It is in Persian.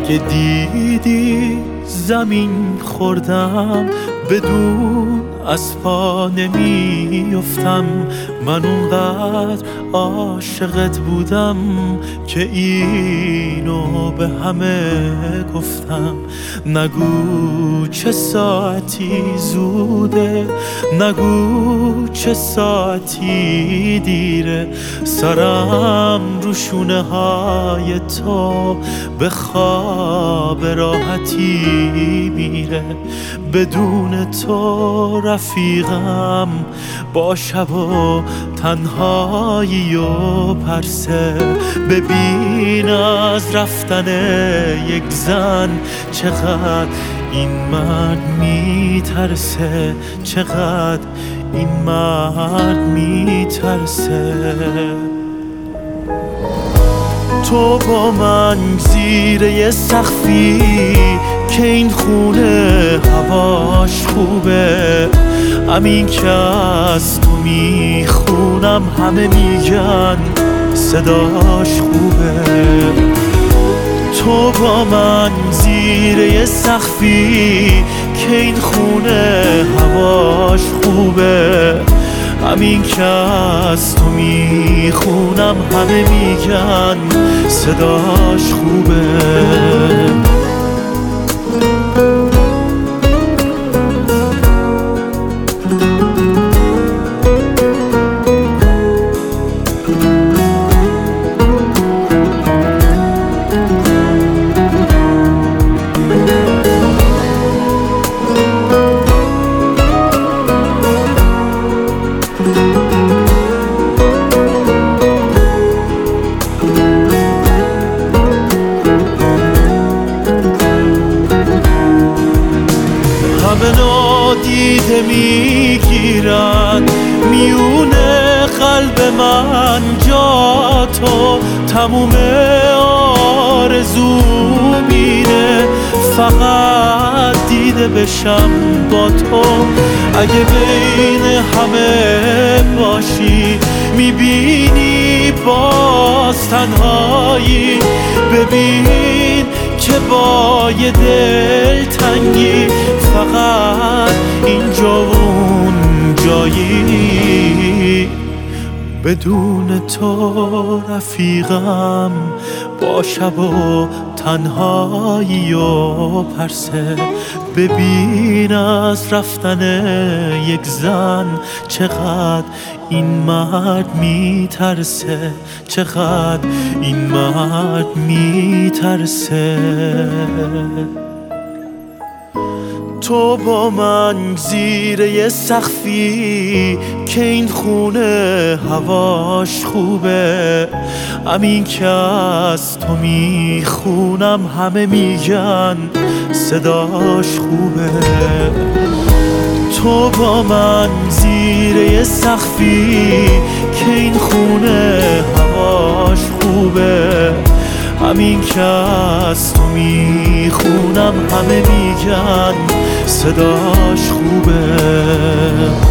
اگه دیدی زمین خوردم بدون از پا نمیافتم. من اونقدر عاشقت بودم که اینو به همه گفتم. نگو چه ساعتی زوده، نگو چه ساعتی دیره، سرم رو شونه های تو به خواب راحتی میره. بدون تو رفیقم با شب و تنهایی و پرسه. ببین از رفتن یک زن چقدر این مرد میترسه، چقدر این مرد میترسه. تو با من زیر یه سقفی که این خونه هواش خوبه، همین که از تو میخونم همه میگن صداش خوبه. تو با من زیر یه سقفی که این خونه هواش خوبه، همین که از تو میخونم همه میگن صداش خوبه. همه نادیده میگیرن میونه قلب من جا تو، تموم آرزو میره فقط دیده بشم با تو. اگه بین همه باشی میبینی باز تنهایی، ببین که با یه دل تنگی فقط اینجا و اون جایی. بدون تو رفیقم با شب و تنهایی و پرسه. ببین از رفتن یک زن چقدر این مرد میترسه، چقدر این مرد میترسه. تو با من زیر یه سقفی که این خونه هواش خوبه، همین که از تو میخونم همه میگن صداش خوبه. تو با من زیر یه سقفی که این خونه هواش خوبه، همین که از تو میخونم همه میگن صداش خوبه.